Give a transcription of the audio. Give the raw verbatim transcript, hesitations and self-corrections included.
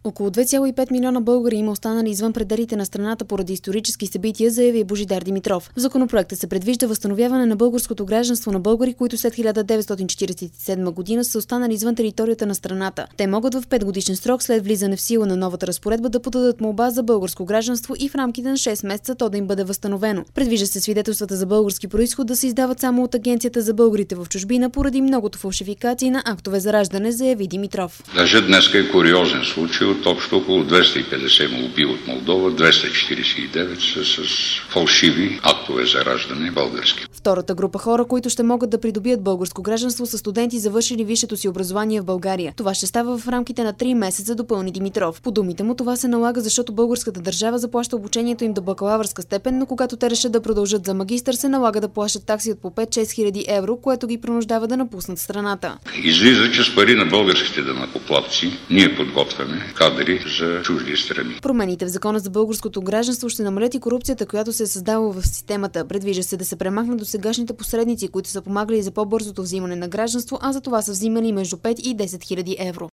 Около две цяло и пет милиона българи има останали извън пределите на страната поради исторически събития, заяви Божидар Димитров. В законопроекта се предвижда възстановяване на българското гражданство на българи, които след хиляда деветстотин четиридесет и седма година са останали извън територията на страната. Те могат в петгодишен срок след влизане в сила на новата разпоредба да подадат молба за българско гражданство и в рамките на шест месеца то да им бъде възстановено. Предвижда се свидетелствата за български произход да се издават само от Агенцията за българите в чужбина поради многото фалшификации на актове за раждане, заяви Димитров. Даже днес е куриозен случай. От общо около двеста и петдесет молби от Молдова, двеста четиридесет и девет са с фалшиви актове за раждане български. Втората група хора, които ще могат да придобият българско гражданство, са студенти, завършили висшето си образование в България. Това ще става в рамките на три месеца, допълни Димитров. По думите му, това се налага, защото българската държава заплаща обучението им до бакалавърска степен, но когато те решат да продължат за магистър, се налага да плащат такси от по пет-шест хиляди евро, което ги принуждава да напуснат страната. Излиза, че с пари на българските данъкоплатци ние подготвяме кадри за чужди страни. Промените в закона за българското гражданство ще намалят и корупцията, която се е създала в системата. Предвижда се да се премахнат досегашните посредници, които са помагали за по-бързото взимане на гражданство, а за това са взимали между пет и десет хиляди евро.